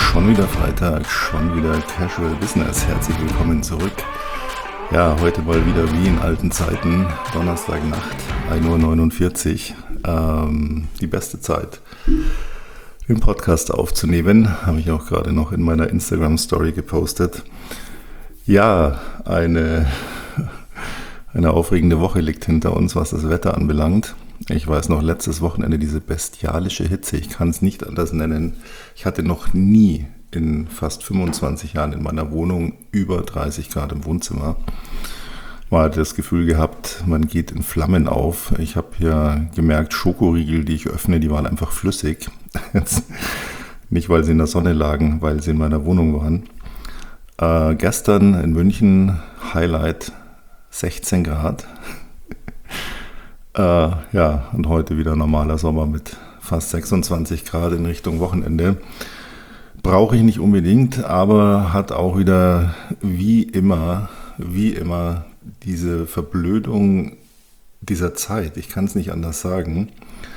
Schon wieder Freitag, schon wieder Casual Business. Herzlich willkommen zurück. Ja, heute mal wieder wie in alten Zeiten, Donnerstagnacht, 1:49 Uhr. Die beste Zeit, den Podcast aufzunehmen. Habe ich auch gerade noch in meiner Instagram-Story gepostet. Ja, eine aufregende Woche liegt hinter uns, was das Wetter anbelangt. Ich weiß noch, letztes Wochenende diese bestialische Hitze, ich kann es nicht anders nennen. Ich hatte noch nie in fast 25 Jahren in meiner Wohnung über 30 Grad im Wohnzimmer. Man hatte das Gefühl gehabt, man geht in Flammen auf. Ich habe hier gemerkt, Schokoriegel, die ich öffne, die waren einfach flüssig. Nicht, weil sie in der Sonne lagen, weil sie in meiner Wohnung waren. Gestern in München, Highlight 16 Grad. Und heute wieder normaler Sommer mit fast 26 Grad in Richtung Wochenende. Brauche ich nicht unbedingt, aber hat auch wieder wie immer diese Verblödung dieser Zeit. Ich kann es nicht anders sagen.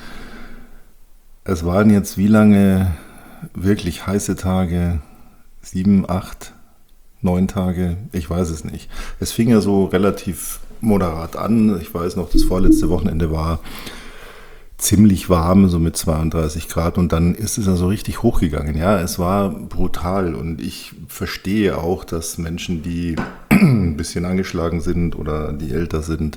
Es waren jetzt wie lange wirklich heiße Tage? 7, 8, 9 Tage? Ich weiß es nicht. Es fing ja so relativ moderat an. Ich weiß noch, das vorletzte Wochenende war ziemlich warm, so mit 32 Grad, und dann ist es ja so richtig hochgegangen. Ja, es war brutal, und ich verstehe auch, dass Menschen, die ein bisschen angeschlagen sind oder die älter sind,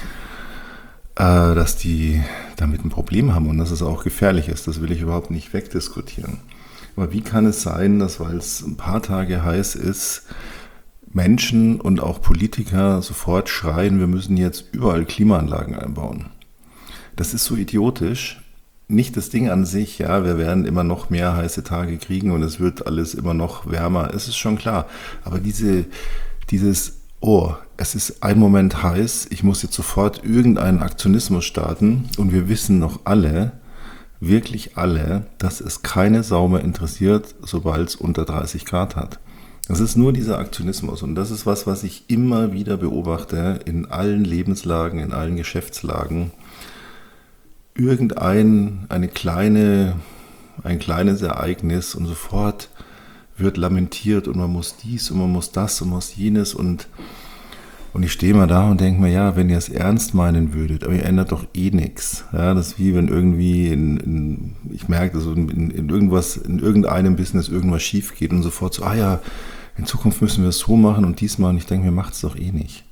dass die damit ein Problem haben und dass es auch gefährlich ist. Das will ich überhaupt nicht wegdiskutieren. Aber wie kann es sein, dass, weil es ein paar Tage heiß ist, Menschen und auch Politiker sofort schreien, wir müssen jetzt überall Klimaanlagen einbauen? Das ist so idiotisch. Nicht das Ding an sich, ja, wir werden immer noch mehr heiße Tage kriegen und es wird alles immer noch wärmer, es ist schon klar. Aber dieses, es ist ein Moment heiß, ich muss jetzt sofort irgendeinen Aktionismus starten, und wir wissen noch alle, wirklich alle, dass es keine Sau mehr interessiert, sobald es unter 30 Grad hat. Das ist nur dieser Aktionismus, und das ist was ich immer wieder beobachte in allen Lebenslagen, in allen Geschäftslagen. Ein kleines Ereignis und sofort wird lamentiert und man muss dies und man muss das und man muss jenes, und ich stehe mal da und denke mir, ja, wenn ihr es ernst meinen würdet, aber ihr ändert doch eh nichts. Ja, das ist wie wenn irgendwie ich merke, also in irgendeinem Business irgendwas schief geht und sofort so, in Zukunft müssen wir es so machen und dies machen. Ich denke mir, macht es doch eh nicht.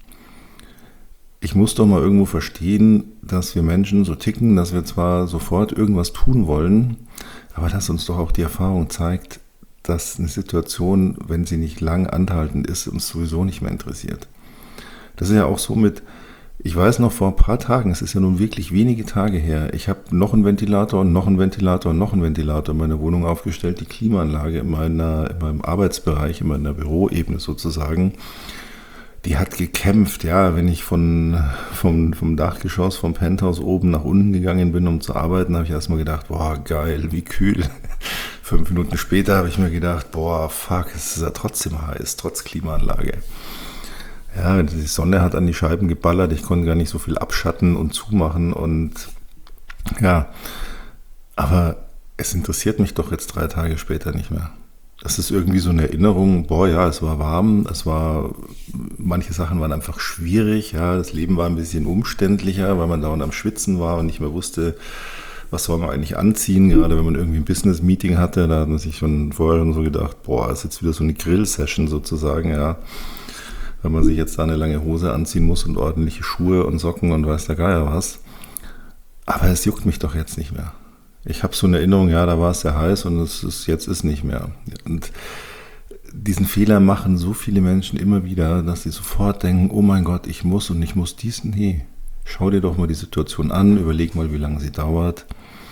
Ich muss doch mal irgendwo verstehen, dass wir Menschen so ticken, dass wir zwar sofort irgendwas tun wollen, aber dass uns doch auch die Erfahrung zeigt, dass eine Situation, wenn sie nicht lang anhaltend ist, uns sowieso nicht mehr interessiert. Das ist ja auch so ich weiß noch, vor ein paar Tagen, es ist ja nun wirklich wenige Tage her, ich habe noch einen Ventilator und noch einen Ventilator und noch einen Ventilator in meiner Wohnung aufgestellt, die Klimaanlage in meinem Arbeitsbereich, in meiner Büroebene sozusagen. Die hat gekämpft, ja, wenn ich vom Dachgeschoss, vom Penthouse oben nach unten gegangen bin, um zu arbeiten, habe ich erstmal gedacht, boah, geil, wie kühl. 5 Minuten später habe ich mir gedacht, boah, fuck, es ist ja trotzdem heiß, trotz Klimaanlage. Ja, die Sonne hat an die Scheiben geballert, ich konnte gar nicht so viel abschatten und zumachen, und ja, aber es interessiert mich doch jetzt 3 Tage später nicht mehr. Das ist irgendwie so eine Erinnerung, es war warm, manche Sachen waren einfach schwierig, ja, das Leben war ein bisschen umständlicher, weil man dauernd am Schwitzen war und nicht mehr wusste, was soll man eigentlich anziehen, gerade wenn man irgendwie ein Business-Meeting hatte, da hat man sich schon vorher so gedacht, ist jetzt wieder so eine Grill-Session sozusagen, ja, wenn man sich jetzt da eine lange Hose anziehen muss und ordentliche Schuhe und Socken und weiß der Geier was. Aber es juckt mich doch jetzt nicht mehr. Ich habe so eine Erinnerung, ja, da war es sehr heiß und jetzt ist nicht mehr. Und diesen Fehler machen so viele Menschen immer wieder, dass sie sofort denken, oh mein Gott, ich muss dies. Nee, schau dir doch mal die Situation an, überleg mal, wie lange sie dauert.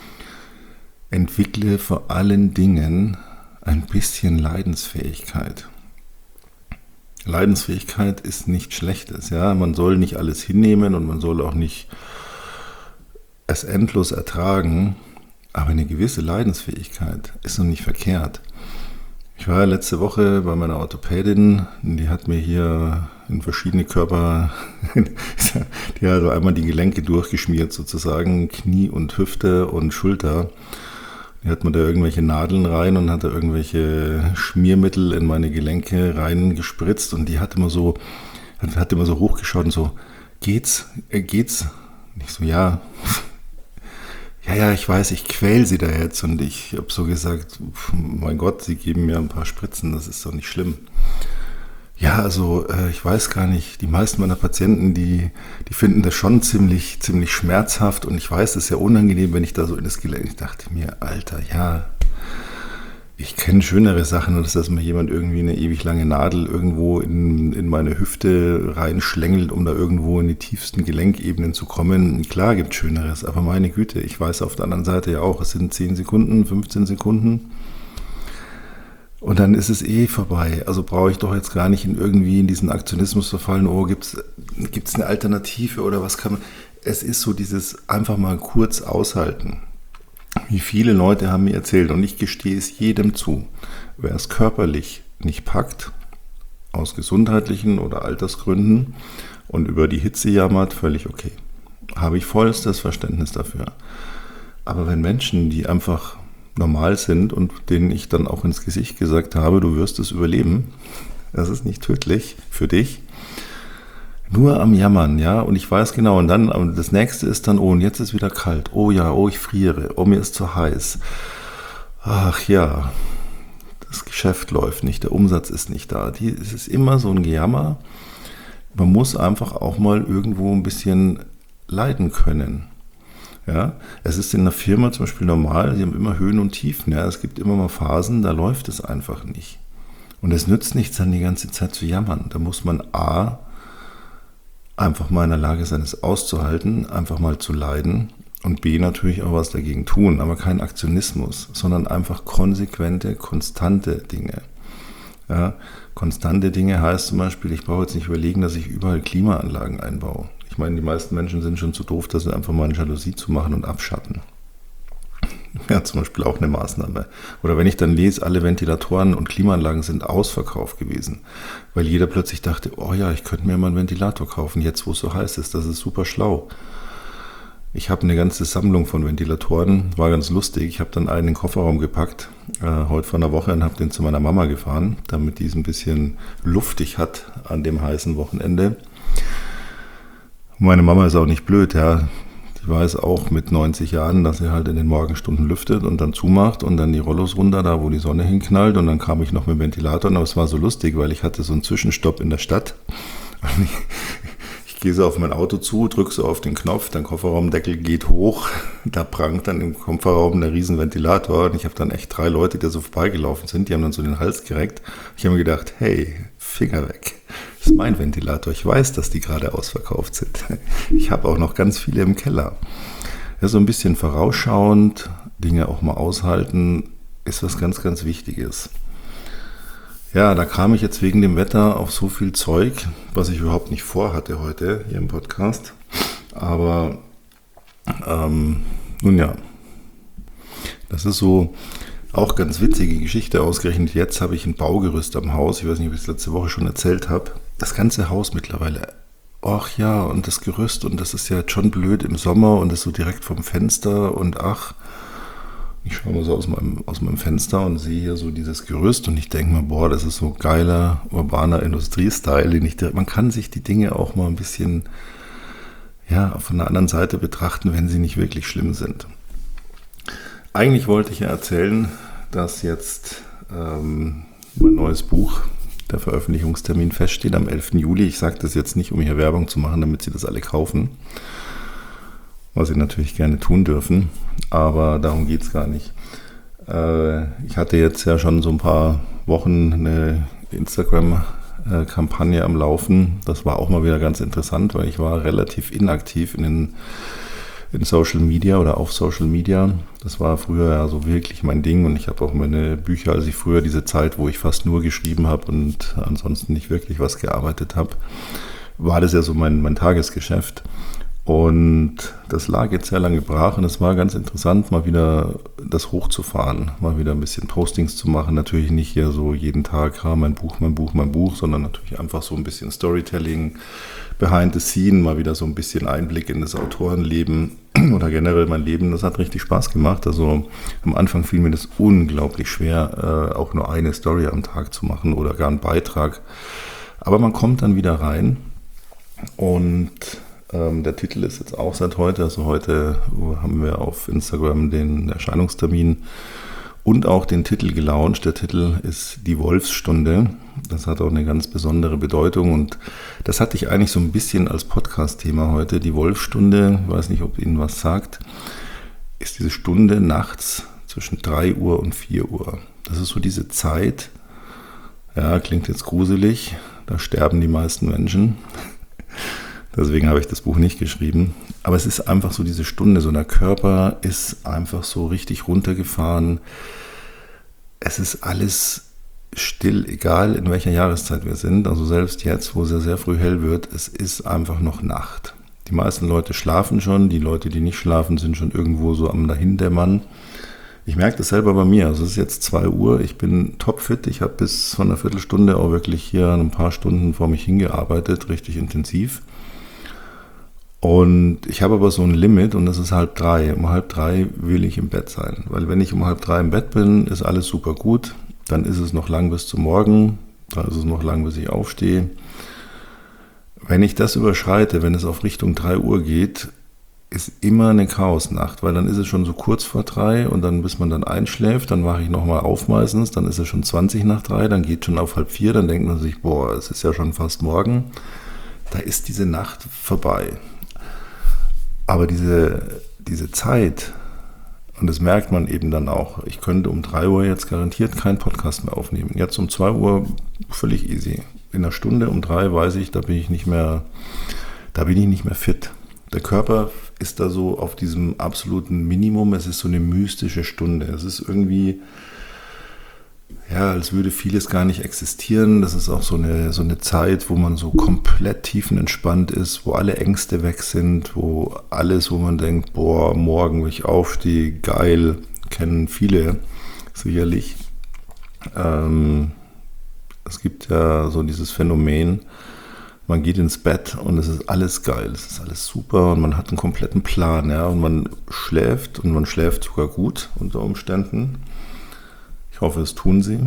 Entwickle vor allen Dingen ein bisschen Leidensfähigkeit. Leidensfähigkeit ist nichts Schlechtes, ja. Man soll nicht alles hinnehmen und man soll auch nicht es endlos ertragen, aber eine gewisse Leidensfähigkeit ist noch nicht verkehrt. Ich war ja letzte Woche bei meiner Orthopädin, die hat mir hier in verschiedene Körper, die hat so einmal die Gelenke durchgeschmiert sozusagen, Knie und Hüfte und Schulter. Die hat mir da irgendwelche Nadeln rein und hat da irgendwelche Schmiermittel in meine Gelenke reingespritzt und die hat immer so hochgeschaut und so, geht's? Und ich so, ja, ich weiß, ich quäl sie da jetzt und ich habe so gesagt, mein Gott, sie geben mir ein paar Spritzen, das ist doch nicht schlimm. Ja, also ich weiß gar nicht, die meisten meiner Patienten, die finden das schon ziemlich schmerzhaft und ich weiß, es ist ja unangenehm, wenn ich da so in das Gelenk, ich dachte mir, Alter, ja, ich kenne schönere Sachen, als dass mir jemand irgendwie eine ewig lange Nadel irgendwo in meine Hüfte reinschlängelt, um da irgendwo in die tiefsten Gelenkebenen zu kommen. Klar gibt es Schöneres, aber meine Güte, ich weiß auf der anderen Seite ja auch, es sind 10 Sekunden, 15 Sekunden und dann ist es vorbei. Also brauche ich doch jetzt gar nicht irgendwie in diesen Aktionismus verfallen, oh, gibt's eine Alternative oder was kann man... Es ist so dieses einfach mal kurz aushalten. Wie viele Leute haben mir erzählt, und ich gestehe es jedem zu, wer es körperlich nicht packt, aus gesundheitlichen oder Altersgründen und über die Hitze jammert, völlig okay. Habe ich vollstes Verständnis dafür. Aber wenn Menschen, die einfach normal sind und denen ich dann auch ins Gesicht gesagt habe, du wirst es überleben, das ist nicht tödlich für dich, nur am Jammern, ja, und ich weiß genau, und dann, das nächste ist dann, oh, und jetzt ist wieder kalt, oh ja, oh, ich friere, oh, mir ist zu heiß, ach ja, das Geschäft läuft nicht, der Umsatz ist nicht da, es ist immer so ein Gejammer, man muss einfach auch mal irgendwo ein bisschen leiden können, ja, es ist in der Firma zum Beispiel normal, sie haben immer Höhen und Tiefen, ja, es gibt immer mal Phasen, da läuft es einfach nicht, und es nützt nichts, dann die ganze Zeit zu jammern, da muss man einfach mal in der Lage sein, es auszuhalten, einfach mal zu leiden und B, natürlich auch was dagegen tun, aber kein Aktionismus, sondern einfach konsequente, konstante Dinge. Ja, konstante Dinge heißt zum Beispiel, ich brauche jetzt nicht überlegen, dass ich überall Klimaanlagen einbaue. Ich meine, die meisten Menschen sind schon zu doof, dass sie einfach mal eine Jalousie zu machen und abschatten. Ja, zum Beispiel auch eine Maßnahme. Oder wenn ich dann lese, alle Ventilatoren und Klimaanlagen sind ausverkauft gewesen, weil jeder plötzlich dachte, oh ja, ich könnte mir mal einen Ventilator kaufen, jetzt wo es so heiß ist, das ist super schlau. Ich habe eine ganze Sammlung von Ventilatoren, war ganz lustig, ich habe dann einen in den Kofferraum gepackt, heute vor einer Woche, und habe den zu meiner Mama gefahren, damit die es ein bisschen luftig hat an dem heißen Wochenende. Meine Mama ist auch nicht blöd, ja. Ich weiß auch mit 90 Jahren, dass sie halt in den Morgenstunden lüftet und dann zumacht und dann die Rollos runter, da wo die Sonne hinknallt, und dann kam ich noch mit dem Ventilator, aber es war so lustig, weil ich hatte so einen Zwischenstopp in der Stadt und ich gehe so auf mein Auto zu, drücke so auf den Knopf, der Kofferraumdeckel geht hoch, da prangt dann im Kofferraum der riesen Ventilator und ich habe dann echt 3 Leute, die so vorbeigelaufen sind, die haben dann so den Hals gereckt. Ich habe mir gedacht, hey, Finger weg. Das ist mein Ventilator. Ich weiß, dass die gerade ausverkauft sind. Ich habe auch noch ganz viele im Keller. Ja, so ein bisschen vorausschauend, Dinge auch mal aushalten, ist was ganz, ganz Wichtiges. Ja, da kam ich jetzt wegen dem Wetter auf so viel Zeug, was ich überhaupt nicht vorhatte heute hier im Podcast. Aber nun ja, das ist so auch ganz witzige Geschichte. Ausgerechnet jetzt habe ich ein Baugerüst am Haus. Ich weiß nicht, ob ich es letzte Woche schon erzählt habe. Das ganze Haus mittlerweile. Ach ja, und das Gerüst, und das ist ja jetzt schon blöd im Sommer und das so direkt vom Fenster und ach. Ich schaue mal so aus meinem Fenster und sehe hier so dieses Gerüst und ich denke mir, boah, das ist so geiler, urbaner Industriestyle. Man kann sich die Dinge auch mal ein bisschen von der anderen Seite betrachten, wenn sie nicht wirklich schlimm sind. Eigentlich wollte ich ja erzählen, dass jetzt mein neues Buch, der Veröffentlichungstermin feststeht am 11. Juli. Ich sage das jetzt nicht, um hier Werbung zu machen, damit Sie das alle kaufen, was Sie natürlich gerne tun dürfen, aber darum geht es gar nicht. Ich hatte jetzt ja schon so ein paar Wochen eine Instagram-Kampagne am Laufen. Das war auch mal wieder ganz interessant, weil ich war relativ inaktiv in Social Media oder auf Social Media. Das war früher ja so wirklich mein Ding und ich habe auch meine Bücher, als ich früher diese Zeit, wo ich fast nur geschrieben habe und ansonsten nicht wirklich was gearbeitet habe, war das ja so mein Tagesgeschäft. Und das lag jetzt sehr lange brach und es war ganz interessant, mal wieder das hochzufahren, mal wieder ein bisschen Postings zu machen. Natürlich nicht hier so jeden Tag, mein Buch, mein Buch, mein Buch, sondern natürlich einfach so ein bisschen Storytelling, Behind the Scene, mal wieder so ein bisschen Einblick in das Autorenleben oder generell mein Leben. Das hat richtig Spaß gemacht. Also am Anfang fiel mir das unglaublich schwer, auch nur eine Story am Tag zu machen oder gar einen Beitrag. Aber man kommt dann wieder rein und der Titel ist jetzt auch seit heute, also heute haben wir auf Instagram den Erscheinungstermin und auch den Titel gelauncht. Der Titel ist Die Wolfsstunde. Das hat auch eine ganz besondere Bedeutung und das hatte ich eigentlich so ein bisschen als Podcast-Thema heute. Die Wolfsstunde, ich weiß nicht, ob Ihnen was sagt, ist diese Stunde nachts zwischen 3 Uhr und 4 Uhr. Das ist so diese Zeit, ja, klingt jetzt gruselig, da sterben die meisten Menschen. Deswegen habe ich das Buch nicht geschrieben. Aber es ist einfach so diese Stunde, so der Körper ist einfach so richtig runtergefahren. Es ist alles still, egal in welcher Jahreszeit wir sind. Also selbst jetzt, wo es ja sehr früh hell wird, es ist einfach noch Nacht. Die meisten Leute schlafen schon, die Leute, die nicht schlafen, sind schon irgendwo so am Dahindämmern. Ich merke das selber bei mir. Also es ist jetzt 2 Uhr, ich bin topfit. Ich habe bis vor einer Viertelstunde auch wirklich hier ein paar Stunden vor mich hingearbeitet, richtig intensiv. Und ich habe aber so ein Limit und das ist 2:30. Um 2:30 will ich im Bett sein. Weil wenn ich um 2:30 im Bett bin, ist alles super gut. Dann ist es noch lang bis zum Morgen. Dann ist es noch lang, bis ich aufstehe. Wenn ich das überschreite, wenn es auf Richtung 3 Uhr geht, ist immer eine Chaosnacht. Weil dann ist es schon so kurz vor 3 und dann, bis man dann einschläft, dann wache ich nochmal auf meistens. Dann ist es schon 20 nach 3, dann geht schon auf 2:30. Dann denkt man sich, boah, es ist ja schon fast morgen. Da ist diese Nacht vorbei. Aber diese Zeit, und das merkt man eben dann auch, ich könnte um 3 Uhr jetzt garantiert keinen Podcast mehr aufnehmen. Jetzt um 2 Uhr völlig easy. In einer Stunde um 3 weiß ich, da bin ich nicht mehr fit. Der Körper ist da so auf diesem absoluten Minimum. Es ist so eine mystische Stunde. Es ist irgendwie, ja, als würde vieles gar nicht existieren. Das ist auch so eine Zeit, wo man so komplett tiefenentspannt ist, wo alle Ängste weg sind, wo man denkt, boah, morgen, wenn ich aufstehe, geil, kennen viele sicherlich. Es gibt ja so dieses Phänomen, man geht ins Bett und es ist alles geil, es ist alles super und man hat einen kompletten Plan, ja, und man schläft sogar gut unter Umständen. Ich hoffe, es tun sie.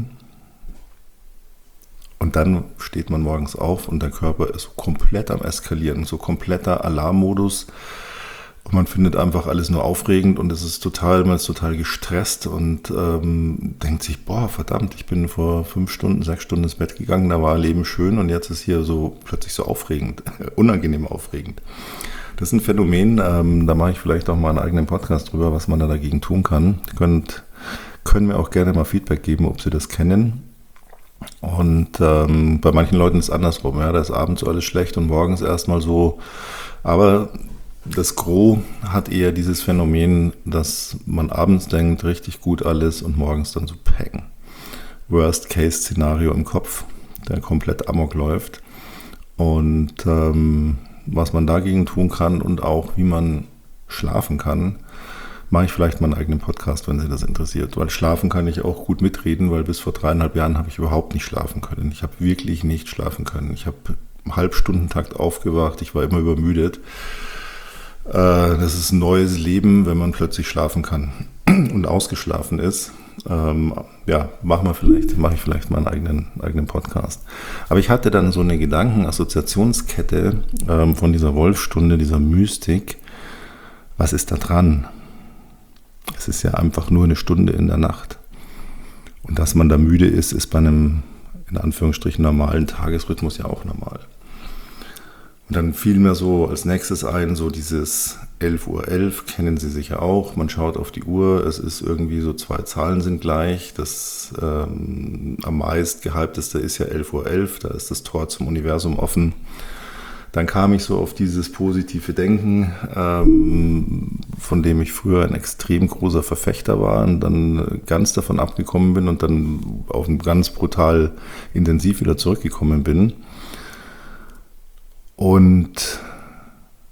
Und dann steht man morgens auf und der Körper ist so komplett am Eskalieren, so kompletter Alarmmodus. Und man findet einfach alles nur aufregend und man ist total gestresst und denkt sich, boah, verdammt, ich bin vor 5 Stunden, 6 Stunden ins Bett gegangen, da war Leben schön und jetzt ist hier so plötzlich so aufregend, unangenehm aufregend. Das ist ein Phänomen, da mache ich vielleicht auch mal einen eigenen Podcast drüber, was man da dagegen tun kann. Können mir auch gerne mal Feedback geben, ob Sie das kennen. Und bei manchen Leuten ist es andersrum. Ja, da ist abends alles schlecht und morgens erstmal so. Aber das Gros hat eher dieses Phänomen, dass man abends denkt, richtig gut alles und morgens dann so peng. Worst-Case-Szenario im Kopf, der komplett amok läuft. Und was man dagegen tun kann und auch wie man schlafen kann, mache ich vielleicht mal einen eigenen Podcast, wenn Sie das interessiert. Weil schlafen kann ich auch gut mitreden, weil bis vor 3,5 Jahren habe ich überhaupt nicht schlafen können. Ich habe wirklich nicht schlafen können. Ich habe im Halbstundentakt aufgewacht, ich war immer übermüdet. Das ist ein neues Leben, wenn man plötzlich schlafen kann und ausgeschlafen ist. Mache ich vielleicht mal einen eigenen Podcast. Aber ich hatte dann so eine Gedankenassoziationskette von dieser Wolfsstunde, dieser Mystik. Was ist da dran? Es ist ja einfach nur eine Stunde in der Nacht. Und dass man da müde ist, ist bei einem, in Anführungsstrichen, normalen Tagesrhythmus ja auch normal. Und dann fiel mir so als nächstes ein, so dieses 11:11 Uhr, kennen Sie sicher auch. Man schaut auf die Uhr, es ist irgendwie so 2 Zahlen sind gleich. Das am meist gehypteste ist ja 11:11 Uhr, da ist das Tor zum Universum offen. Dann kam ich so auf dieses positive Denken, von dem ich früher ein extrem großer Verfechter war und dann ganz davon abgekommen bin und dann auf ein ganz brutal intensiv wieder zurückgekommen bin. Und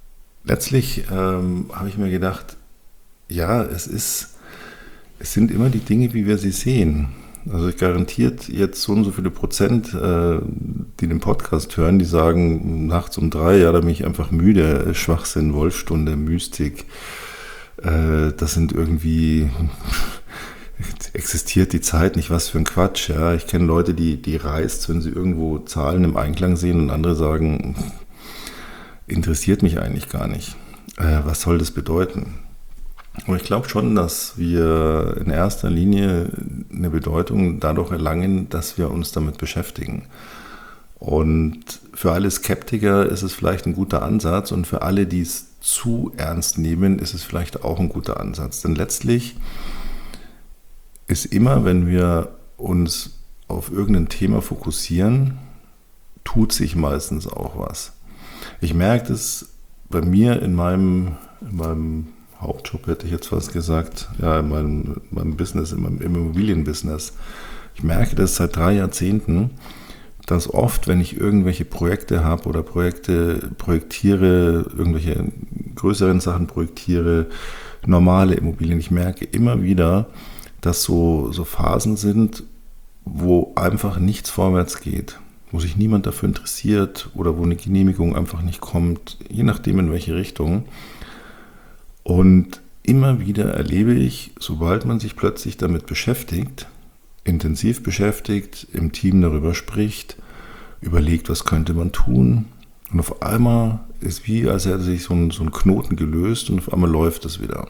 letztlich habe ich mir gedacht, ja, es sind immer die Dinge, wie wir sie sehen. Also ich garantiert jetzt so und so viele Prozent, die den Podcast hören, die sagen nachts um 3, ja, da bin ich einfach müde, Schwachsinn, Wolfstunde, Mystik, das sind irgendwie, existiert die Zeit nicht, was für ein Quatsch. Ja. Ich kenne Leute, die reißt, wenn sie irgendwo Zahlen im Einklang sehen und andere sagen, interessiert mich eigentlich gar nicht. Was soll das bedeuten? Aber ich glaube schon, dass wir in erster Linie eine Bedeutung dadurch erlangen, dass wir uns damit beschäftigen. Und für alle Skeptiker ist es vielleicht ein guter Ansatz und für alle, die es zu ernst nehmen, ist es vielleicht auch ein guter Ansatz. Denn letztlich ist immer, wenn wir uns auf irgendein Thema fokussieren, tut sich meistens auch was. Ich merke das bei mir in meinem Hauptjob, hätte ich jetzt fast gesagt, ja, in meinem Business, im Immobilienbusiness. Ich merke das seit 3 Jahrzehnten, dass oft, wenn ich irgendwelche Projekte habe oder Projekte projektiere, irgendwelche größeren Sachen projektiere, normale Immobilien, ich merke immer wieder, dass so Phasen sind, wo einfach nichts vorwärts geht, wo sich niemand dafür interessiert oder wo eine Genehmigung einfach nicht kommt, je nachdem in welche Richtung. Und immer wieder erlebe ich, sobald man sich plötzlich damit beschäftigt, intensiv beschäftigt, im Team darüber spricht, überlegt, was könnte man tun. Und auf einmal ist wie, als hätte sich so ein Knoten gelöst und auf einmal läuft es wieder.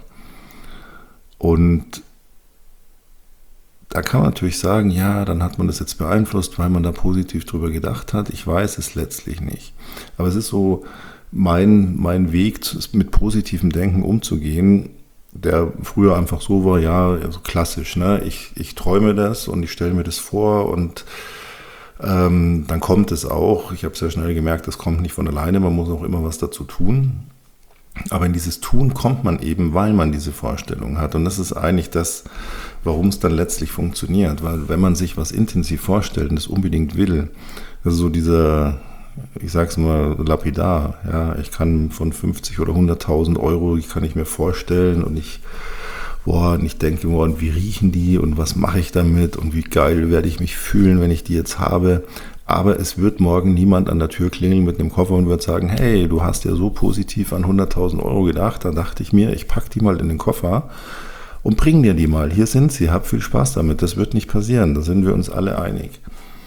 Und da kann man natürlich sagen, ja, dann hat man das jetzt beeinflusst, weil man da positiv drüber gedacht hat. Ich weiß es letztlich nicht. Aber es ist so mein Weg, mit positivem Denken umzugehen, der früher einfach so war, ja, also klassisch, ne? Ich träume das und ich stelle mir das vor und dann kommt es auch. Ich habe sehr schnell gemerkt, das kommt nicht von alleine, man muss auch immer was dazu tun. Aber in dieses Tun kommt man eben, weil man diese Vorstellung hat. Und das ist eigentlich das, warum es dann letztlich funktioniert. Weil wenn man sich was intensiv vorstellt und das unbedingt will, also so dieser, ich sag's mal lapidar, ja, ich kann von 50 oder 100.000 Euro, die kann ich mir vorstellen und ich denke, und wie riechen die und was mache ich damit und wie geil werde ich mich fühlen, wenn ich die jetzt habe. Aber es wird morgen niemand an der Tür klingeln mit einem Koffer und wird sagen, hey, du hast ja so positiv an 100.000 Euro gedacht. Da dachte ich mir, ich packe die mal in den Koffer und bring dir die mal. Hier sind sie, hab viel Spaß damit. Das wird nicht passieren, da sind wir uns alle einig.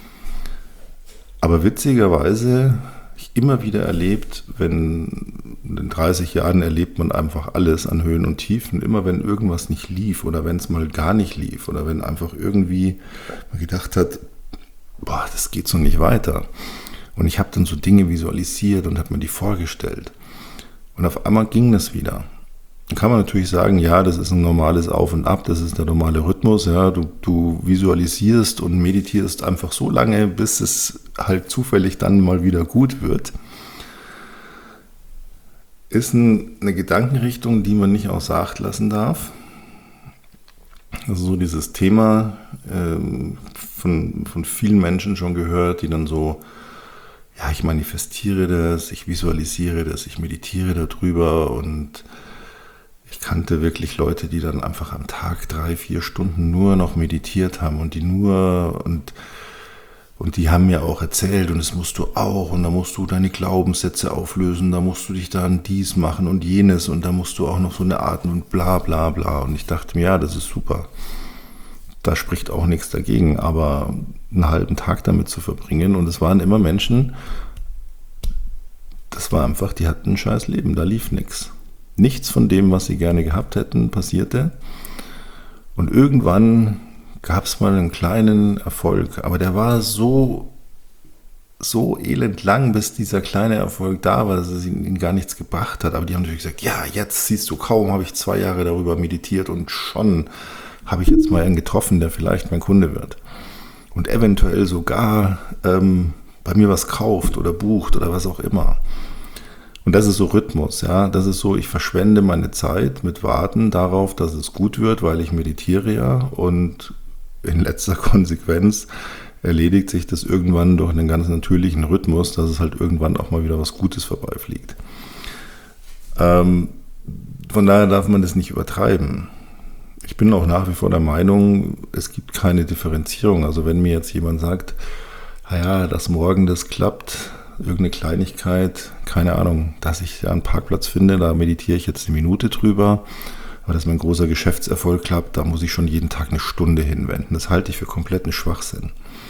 Aber witzigerweise, ich immer wieder erlebt, in 30 Jahren erlebt man einfach alles an Höhen und Tiefen. Immer wenn irgendwas nicht lief oder wenn es mal gar nicht lief oder wenn einfach irgendwie man gedacht hat, boah, das geht so nicht weiter. Und ich habe dann so Dinge visualisiert und habe mir die vorgestellt. Und auf einmal ging das wieder. Dann kann man natürlich sagen, ja, das ist ein normales Auf und Ab, das ist der normale Rhythmus. Ja, du visualisierst und meditierst einfach so lange, bis es halt zufällig dann mal wieder gut wird. Ist eine Gedankenrichtung, die man nicht außer Acht lassen darf. Also so dieses Thema von vielen Menschen schon gehört, die dann so, ja, ich manifestiere das, ich visualisiere das, ich meditiere darüber und ich kannte wirklich Leute, die dann einfach am Tag 3-4 Stunden nur noch meditiert haben und die haben mir auch erzählt und das musst du auch und da musst du deine Glaubenssätze auflösen, da musst du dich dann dies machen und jenes und da musst du auch noch so eine Art und bla bla bla und ich dachte mir, ja, das ist super. Da spricht auch nichts dagegen, aber einen halben Tag damit zu verbringen und es waren immer Menschen, das war einfach, die hatten ein scheiß Leben, da lief nichts. Nichts von dem, was sie gerne gehabt hätten, passierte und irgendwann gab es mal einen kleinen Erfolg, aber der war so elend lang, bis dieser kleine Erfolg da war, dass es ihnen gar nichts gebracht hat. Aber die haben natürlich gesagt, ja, jetzt siehst du, kaum habe ich 2 Jahre darüber meditiert und schon habe ich jetzt mal einen getroffen, der vielleicht mein Kunde wird. Und eventuell sogar bei mir was kauft oder bucht oder was auch immer. Und das ist so Rhythmus, ja. Das ist so, ich verschwende meine Zeit mit Warten darauf, dass es gut wird, weil ich meditiere ja und in letzter Konsequenz erledigt sich das irgendwann durch einen ganz natürlichen Rhythmus, dass es halt irgendwann auch mal wieder was Gutes vorbeifliegt. Von daher darf man das nicht übertreiben. Ich bin auch nach wie vor der Meinung, es gibt keine Differenzierung. Also wenn mir jetzt jemand sagt, naja, dass morgen das klappt, irgendeine Kleinigkeit, keine Ahnung, dass ich einen Parkplatz finde, da meditiere ich jetzt eine Minute drüber, aber dass mein großer Geschäftserfolg klappt, da muss ich schon jeden Tag eine Stunde hinwenden. Das halte ich für kompletten Schwachsinn.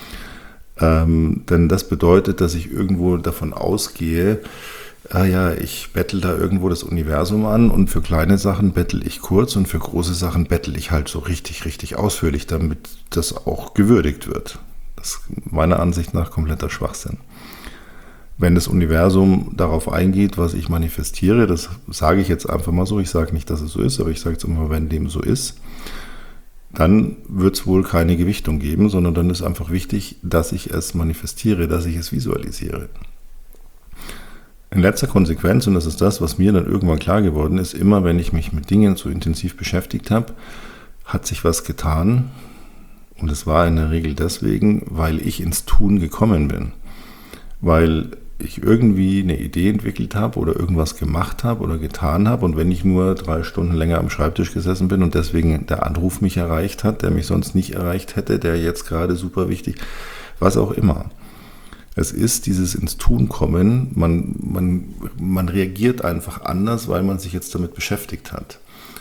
Denn das bedeutet, dass ich irgendwo davon ausgehe, ich bettel da irgendwo das Universum an und für kleine Sachen bettel ich kurz und für große Sachen bettel ich halt so richtig, richtig ausführlich, damit das auch gewürdigt wird. Das ist meiner Ansicht nach kompletter Schwachsinn. Wenn das Universum darauf eingeht, was ich manifestiere, das sage ich jetzt einfach mal so, ich sage nicht, dass es so ist, aber ich sage jetzt immer, wenn dem so ist, dann wird es wohl keine Gewichtung geben, sondern dann ist einfach wichtig, dass ich es manifestiere, dass ich es visualisiere. In letzter Konsequenz, und das ist das, was mir dann irgendwann klar geworden ist, immer wenn ich mich mit Dingen so intensiv beschäftigt habe, hat sich was getan. Und es war in der Regel deswegen, weil ich ins Tun gekommen bin. Weil ich irgendwie eine Idee entwickelt habe oder irgendwas gemacht habe oder getan habe. Und wenn ich nur 3 Stunden länger am Schreibtisch gesessen bin und deswegen der Anruf mich erreicht hat, der mich sonst nicht erreicht hätte, der jetzt gerade super wichtig, was auch immer. Es ist dieses ins Tun kommen, man reagiert einfach anders, weil man sich jetzt damit beschäftigt hat.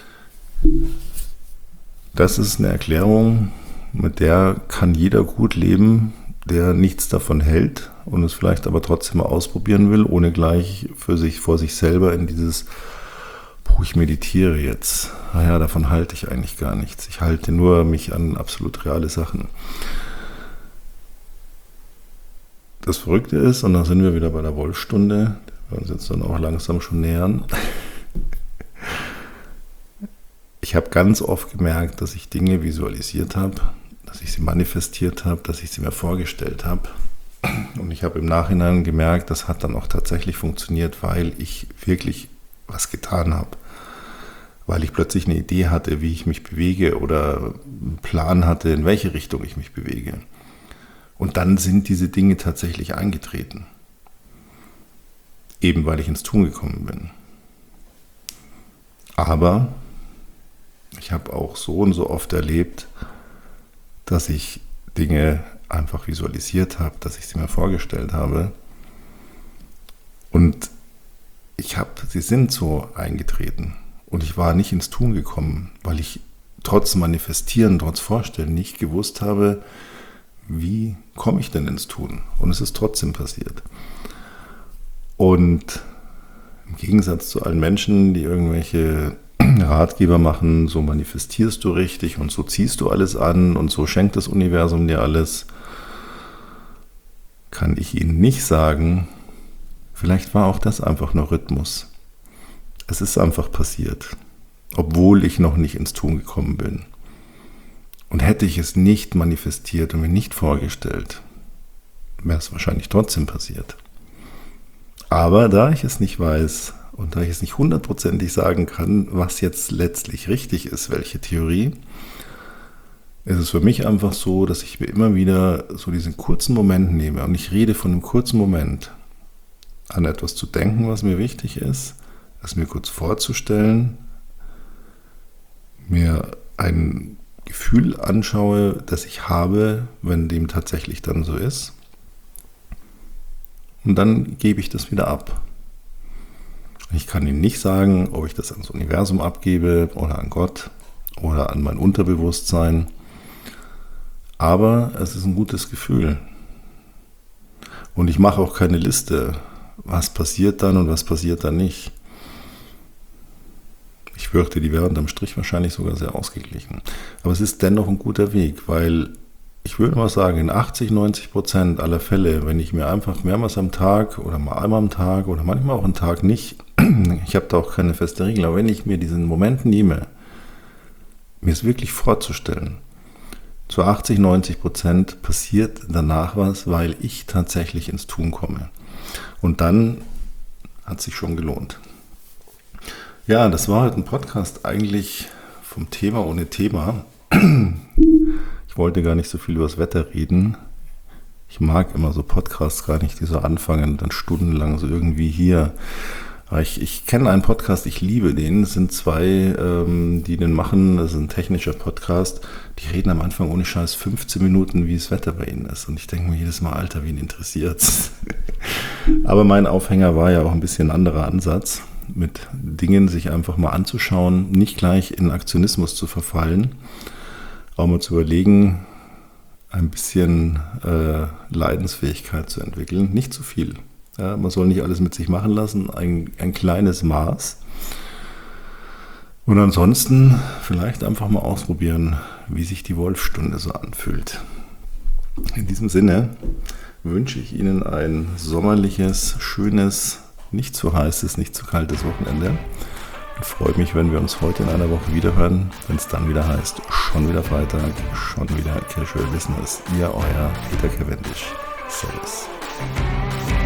Das ist eine Erklärung, mit der kann jeder gut leben, der nichts davon hält und es vielleicht aber trotzdem mal ausprobieren will, ohne gleich vor sich selber in dieses, ich meditiere jetzt. Davon halte ich eigentlich gar nichts. Ich halte nur mich an absolut reale Sachen. Das Verrückte ist, und da sind wir wieder bei der Wolfstunde, wir uns jetzt dann auch langsam schon nähern. Ich habe ganz oft gemerkt, dass ich Dinge visualisiert habe, dass ich sie manifestiert habe, dass ich sie mir vorgestellt habe. Und ich habe im Nachhinein gemerkt, das hat dann auch tatsächlich funktioniert, weil ich wirklich was getan habe. Weil ich plötzlich eine Idee hatte, wie ich mich bewege oder einen Plan hatte, in welche Richtung ich mich bewege. Und dann sind diese Dinge tatsächlich eingetreten. Eben weil ich ins Tun gekommen bin. Aber ich habe auch so und so oft erlebt, dass ich Dinge einfach visualisiert habe, dass ich sie mir vorgestellt habe. Und sie sind so eingetreten. Und ich war nicht ins Tun gekommen, weil ich trotz Manifestieren, trotz Vorstellen nicht gewusst habe, wie komme ich denn ins Tun? Und es ist trotzdem passiert. Und im Gegensatz zu allen Menschen, die irgendwelche Ratgeber machen, so manifestierst du richtig und so ziehst du alles an und so schenkt das Universum dir alles, kann ich Ihnen nicht sagen, vielleicht war auch das einfach nur Rhythmus. Es ist einfach passiert, obwohl ich noch nicht ins Tun gekommen bin. Und hätte ich es nicht manifestiert und mir nicht vorgestellt, wäre es wahrscheinlich trotzdem passiert. Aber da ich es nicht weiß und da ich es nicht hundertprozentig sagen kann, was jetzt letztlich richtig ist, welche Theorie, ist es für mich einfach so, dass ich mir immer wieder so diesen kurzen Moment nehme. Und ich rede von einem kurzen Moment, an etwas zu denken, was mir wichtig ist, es mir kurz vorzustellen, mir ein Gefühl anschaue, das ich habe, wenn dem tatsächlich dann so ist. Und dann gebe ich das wieder ab. Ich kann Ihnen nicht sagen, ob ich das ans Universum abgebe oder an Gott oder an mein Unterbewusstsein. Aber es ist ein gutes Gefühl. Und ich mache auch keine Liste, was passiert dann und was passiert dann nicht. Ich fürchte, die wäre unterm Strich wahrscheinlich sogar sehr ausgeglichen. Aber es ist dennoch ein guter Weg, weil ich würde mal sagen, in 80-90% aller Fälle, wenn ich mir einfach mehrmals am Tag oder mal einmal am Tag oder manchmal auch einen Tag nicht, ich habe da auch keine feste Regel, aber wenn ich mir diesen Moment nehme, mir es wirklich vorzustellen, zu 80-90% passiert danach was, weil ich tatsächlich ins Tun komme. Und dann hat es sich schon gelohnt. Ja, das war heute ein Podcast eigentlich vom Thema ohne Thema. Ich wollte gar nicht so viel über das Wetter reden. Ich mag immer so Podcasts gar nicht, die so anfangen und dann stundenlang so irgendwie hier Ich kenne einen Podcast, ich liebe den. Es sind zwei, die den machen. Das ist ein technischer Podcast. Die reden am Anfang ohne Scheiß 15 Minuten, wie das Wetter bei ihnen ist. Und ich denke mir jedes Mal, Alter, wen interessiert's? Aber mein Aufhänger war ja auch ein bisschen ein anderer Ansatz, mit Dingen sich einfach mal anzuschauen, nicht gleich in Aktionismus zu verfallen, auch mal zu überlegen, ein bisschen Leidensfähigkeit zu entwickeln. Nicht zu viel. Ja, man soll nicht alles mit sich machen lassen, ein kleines Maß. Und ansonsten vielleicht einfach mal ausprobieren, wie sich die Wolfstunde so anfühlt. In diesem Sinne wünsche ich Ihnen ein sommerliches, schönes, nicht zu heißes, nicht zu kaltes Wochenende. Und freue mich, wenn wir uns heute in einer Woche wiederhören, wenn es dann wieder heißt, schon wieder Freitag, schon wieder Casual Business. Ihr, euer Peter Cavendish. Servus.